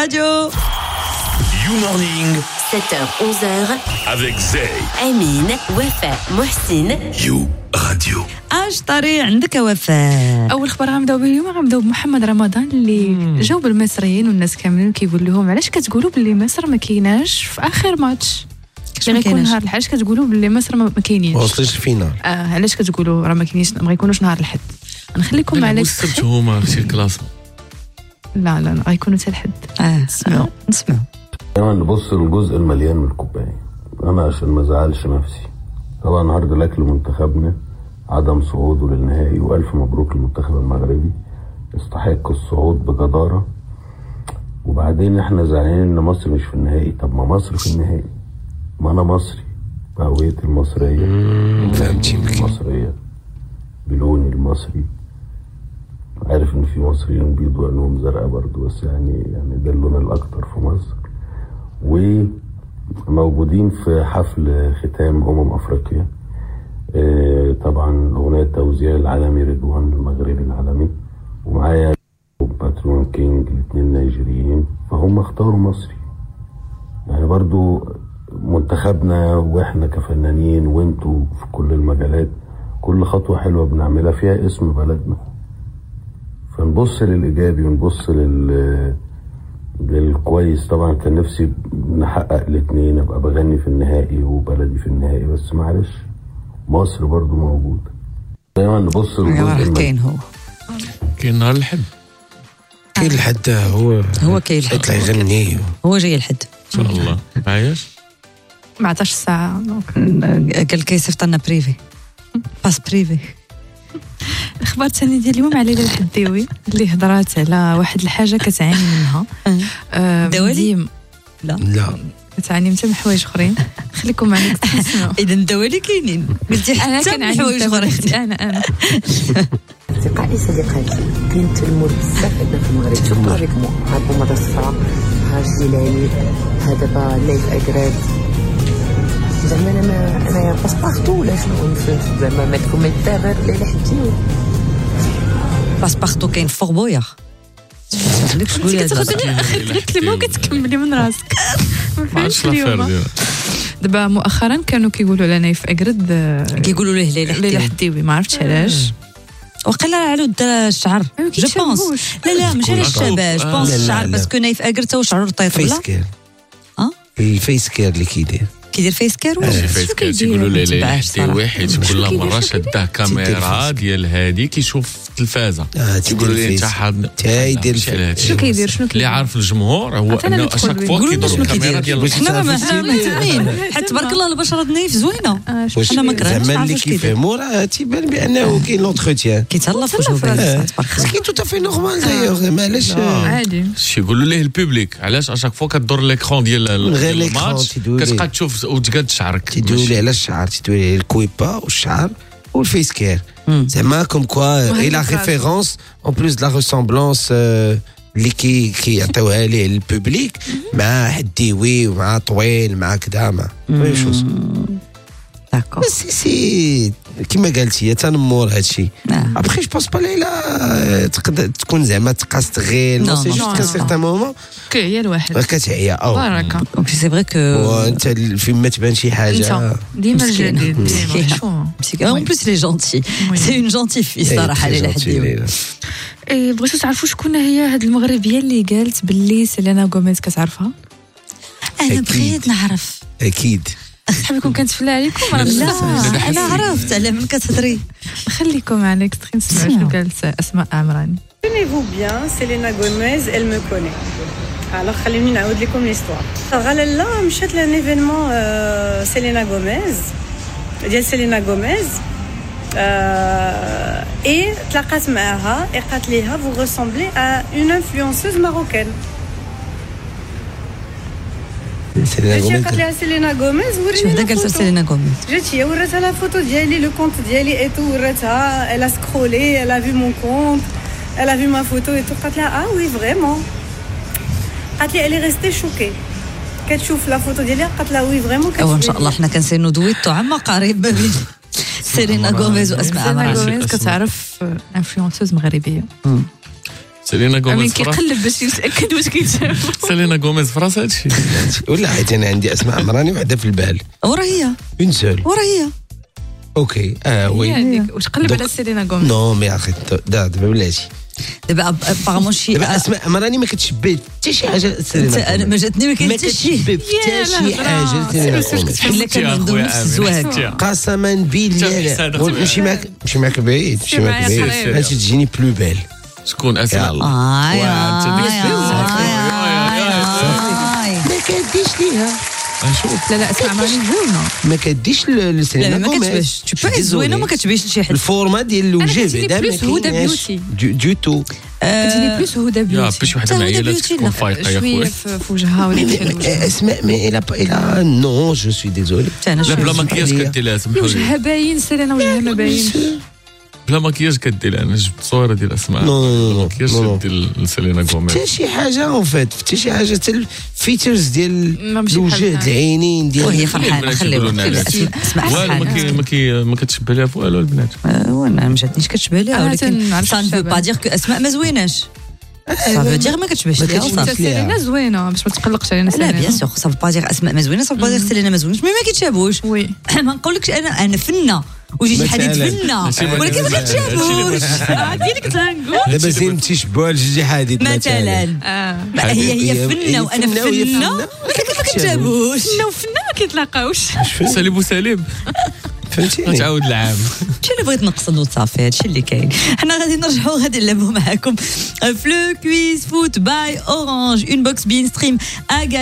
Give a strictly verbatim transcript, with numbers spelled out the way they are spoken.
Radio. You Morning, sept heures onze heures avec Zay. أمين وفاء محسن. You Radio. اش طري عندك وفاء؟ اول خبر غنبداو به اليوم غنبداو بمحمد رمضان اللي جاوب المصريين والناس كاملين كيقول لهم علاش كتقولوا باللي مصر ما كايناش في اخر ماتش اللي غيكون نهار الحد. علاش كتقولوا باللي مصر ما كاينينش؟ ما وصلش الفينال. اه علاش كتقولوا راه ما كاينينش ما غيكونوش نهار الحد؟ نخليكم على السبت هما شي كلاس. لا لا لا غيكونوا حتى الحد. اه نسمعوا نسمعوا دايما نبص للجزء المليان من الكوبايه. انا عشان ما ازعلش نفسي طبعا هارد لك لمنتخبنا عدم صعوده للنهائي، والف مبروك للمنتخب المغربي يستحق الصعود بجداره. وبعدين احنا زعلانين ان مصر مش في النهائي. طب ما مصر في النهائي، ما انا مصري بهويتي المصريه المصريه بلوني المصري. عارف ان في مصريين بيضوا عينهم زرقاء برضه، بس يعني يعني ده اللون الاكتر في مصر. وموجودين في حفل ختام امم افريقيا. اه طبعا اغنيه توزيع العالمي رضوان المغربي العالمي، ومعايا باترون كينج الاثنين نيجيريين، فهم اختاروا مصري. يعني برضو منتخبنا واحنا كفنانين وانتوا في كل المجالات كل خطوه حلوه بنعملها فيها اسم بلدنا. فنبص للايجابي ونبص لل للكويس. طبعا كان نفسي نحقق الاثنين، ابقى بغني في النهائي وبلدي في النهائي، بس معلش مصر برضو موجوده. دايما نبص للجزء كاين هو كاين نهار الحد كاين الحد هو هو كاين الحد يطلع يغني هو جاي الحد ان شاء الله. معاياش ما عطاش الساعه قال كيصيفط لنا بريفي باس بريفي. الخبر الثاني ديال اليوم على ليلى الحديوي اللي هضرات على واحد الحاجه كتعاني منها. آه دوالي؟ لا لا كتعاني حتى من حوايج اخرين. خليكم معنا تسمعوا. اذا الدوالي كاينين قلتي حتى من حوايج اخرين. انا انا أصدقائي صديقاتي كنتلموا بزاف عندنا في المغرب. شوف افيك مو ها بوماده الصفراء، ها الجيلاني، ها دابا نايف اكراد. زعما انا ما انا باسبارتو ولا شنو نفهم زعما مالكم ما يتابر ليلى حديوي. باسبارتو كاين فوق بويا. خليك تقولي كتاخذي اخر كلمه وكتكملي من راسك. ما فهمتش اليوم. دابا مؤخرا كانوا كيقولوا على نايف اكراد كيقولوا ليه ليلى ليلى حديوي، ما عرفتش علاش. وقيلا على الدرا الشعر جو بونس. لا لا ماشي على الشباب جو بونس الشعر باسكو نايف اكراد تا شعره طيط بلا فيسكير. اه الفيس كير اللي كيدير كيدير فيس كير ولا فيس كير تيقولوا لي ليلى حديوي حيت كل مره شاده كاميرا ديال هادي كيشوف التلفازه. تيقولوا لي انت حاضر تايدير شنو كيدير شنو اللي عارف الجمهور هو انه اشاك فوا كيدور الكاميرا ديال حنا ما فاهمين. حيت تبارك الله البشره نايف زوينه. انا ما كرهتش زعما اللي كيفهموا راه تيبان بانه كاين لونتروتيان كيتهلا في وجهه تبارك الله. كي تو تافي نورمال دايوغ زعما علاش عادي شي يقولوا ليه البوبليك علاش اشاك فوا كدور ليكرون ديال الماتش كتبقى تشوف وتقاد شعرك. تدولي على الشعر تدولي على الكويبا والشعر والفيس كير زعما كوم كوا اي لا ريفيرونس اون بلوس دو لا ريسومبلونس اللي كي كيعطيوها ليه البوبليك مع حديوي ومع طويل مع كذا مع وي شوز داكور. بس سي كيما قالتي تنمور هادشي. ابخي جو بونس با ليلى تقدر تكون زعما تقاست غير نو سي جوست كان سيغتان مومون كي هي الواحد كتعيا او بركه. دونك سي فري كو وانت فين ما تبان شي حاجه ديما الجديد ديما اون بليس لي جونتي سي اون جونتي في صراحه ليلى حديوي. اي بغيتو تعرفوا شكون هي هاد المغربيه اللي قالت باللي سيلينا غوميز كتعرفها؟ انا بغيت نعرف. اكيد صحاب يكون كنتفلا عليكم. لا انا عرفت على من كتهضري. خليكم عليك تخي نسمعوا شنو قالت اسماء عمران. Tenez-vous bien, Selena Gomez, elle me connaît. Alors خليني نعاود لكم ليستوار. غالا مشات لان ايفينمون سيلينا غوميز ديال سيلينا غوميز اي تلاقات معها اي قالت ليها vous ressemblez à une influenceuse marocaine. سيلينا غوميز قالت لها سيلينا غوميز شو هذا قالت سيلينا غوميز جات هي وراتها لا فوتو ديالي لو كونت ديالي اي تو وراتها elle a scrollé elle a vu mon compte elle a vu ma photo et tout. قالت لها ah oui vraiment. قالت لي elle est restée choquée كتشوف لا فوتو ديالي. قالت لها وي فريمون كتشوف. ان شاء الله حنا كنسينو دويتو عما قريب ما بين سيلينا غوميز واسماء عمران. سيلينا غوميز كتعرف انفلونسوز مغربيه سيلينا غوميز فراسها كيقلب باش يتاكد واش كيتشاف. سيلينا غوميز فراسها هادشي ولا حيت انا عندي اسماء عمراني وحده في البال ورا هي اون سول ورا هي اوكي اه وي واش قلب على سيلينا غوميز. نو مي اخي دابا بلاتي دابا ابارامون شي اسماء عمراني ما كتشبه حتى شي حاجه سيلينا. انا ما جاتني ما كاين حتى شي حتى شي حاجه الا كان عندهم نفس الزواج قسما بالله. نمشي معك نمشي معك بعيد نمشي معك بعيد باش تجيني بلو بال. شكون اسماء؟ اه ما كديش ليها. نشوف لا لا اسمع ماني زوينه ما كديش لسيلينا لا ما كتبش تو با زوينه ما كتبيش لشي حد. الفورما ديال الوجه بعدا ما كاينش دو تو كتجيني بلوس هدى بيوتي. يا باش وحده معيله تكون فايقه يا خويا في وجهها ولا اسماء مي الا الا نو جو سوي ديزولي. لا بلا مكياج كدير لها سمحوا لي وجهها باين سيلينا وجهها ما باينش بلا مكياج كدير. انا جبت صوره ديال اسماء نو مكياج ديال سيلينا غوميز حتى شي حاجه اون فيت حتى شي حاجه حتى الفيتشرز ديال الوجه العينين ديال وهي فرحانه خليوها اسمع فرحانه ما ما كتشبه لها والو البنات. وانا ما جاتنيش كتشبه لها ولكن سان فو با دير كو اسماء ما زويناش. صافي دير ما كتشبهش ليها وصافي. سيلينا زوينه باش ما تقلقش علينا سيلينا. لا بيان سور صافي با دير اسماء ما زوينه صافي با دير سيلينا ما زوينش مي ما كيتشابوش. وي ما نقولكش انا انا فنه وجي شي حديد فنه ولكن ما كتشابوش. ديالك تنقول دابا زين تيشبهوا لجي حديد مثلا. هي هي فنه وانا فنه ولكن ما كتشابوش. فنه وفنه ما كيتلاقاوش. سالب وسالب فهمتيني. تعاود العام شي اللي بغيت نقصدو صافي هادشي اللي كاين. حنا غادي نرجعوا غادي نلعبوا معاكم في لو كويز فوت باي اورانج اون بوكس بين ستريم